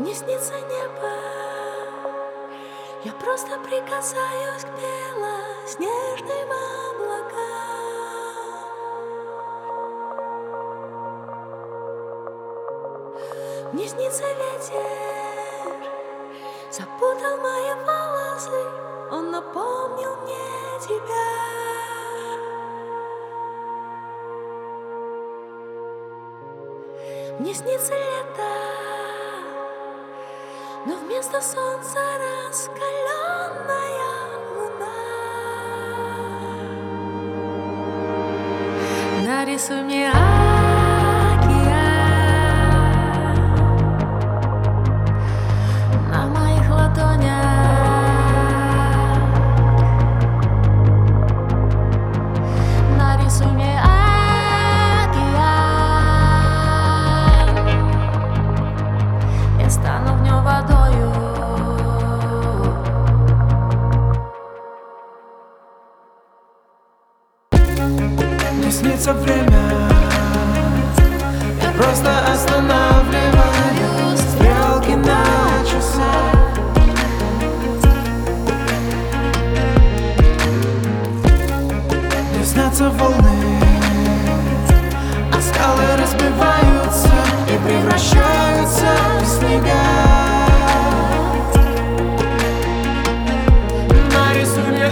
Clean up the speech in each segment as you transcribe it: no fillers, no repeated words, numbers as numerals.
Мне снится небо, я просто прикасаюсь к белоснежным облакам. Мне снится ветер, запутал мои волосы, он напомнил мне тебя. Мне снится лето, но вместо солнца раскаленная луна. Нарисуй мне океан на моих ладонях. Нарисуй мне океан, я стану в нем водою. Мне снится время, я просто останавливаю стрелки на часах. Мне снятся волны, а скалы разбиваются и превращаются в снега. Нарисуй мне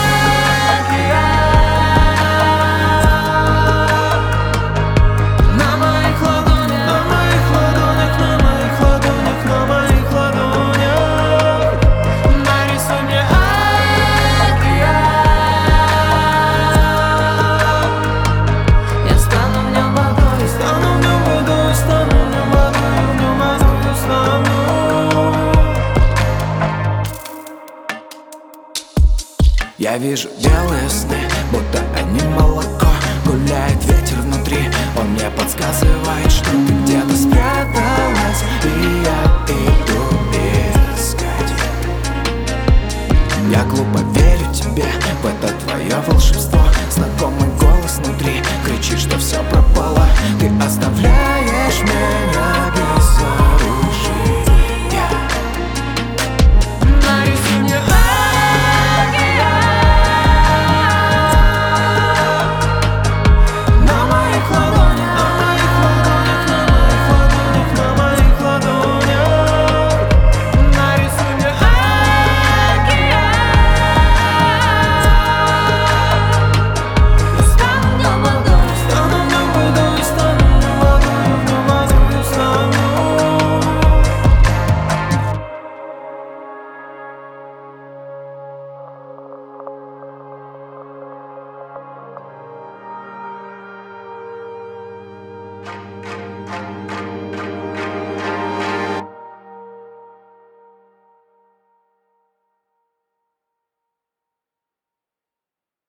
я вижу белые сны, будто они молоко. Гуляет ветер внутри, он мне подсказывает, что ты где-то спряталась. И я